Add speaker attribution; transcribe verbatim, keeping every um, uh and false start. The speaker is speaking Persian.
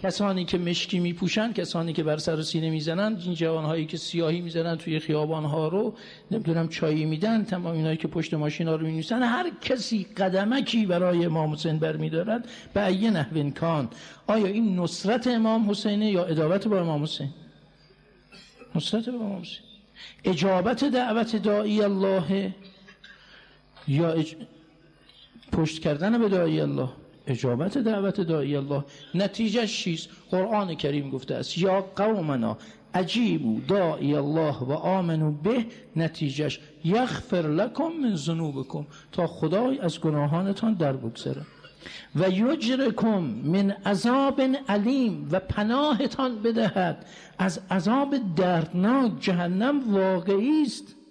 Speaker 1: کسانی که مشکی میپوشن، کسانی که بر سر و سینه میزنن، این جوانهایی که سیاهی میزنن توی خیابانها رو، نمیدونم چایی میدن، تمام اینایی که پشت ماشینا رو مینویسن، هر کسی قدمکی برای امام حسین برمیدارد به ای نحو کان. آیا این نصرت امام حسینه یا عداوت با امام حسین؟ نصرت با امام حسین. اجابت دعوت داعی الله یا اج... پشت کردن به داعی الله؟ اجابت دعوت داعی الله. نتیجه چیست؟ قرآن کریم گفته است یا قومنا اجیبوا داعی الله و آمنوا به، نتیجهش یغفر لکم من ذنوبکم، تا خدای از گناهانتان در بگذره، و یجرکم من عذاب علیم، و پناهتان بدهد از عذاب دردناک. جهنم واقعی است.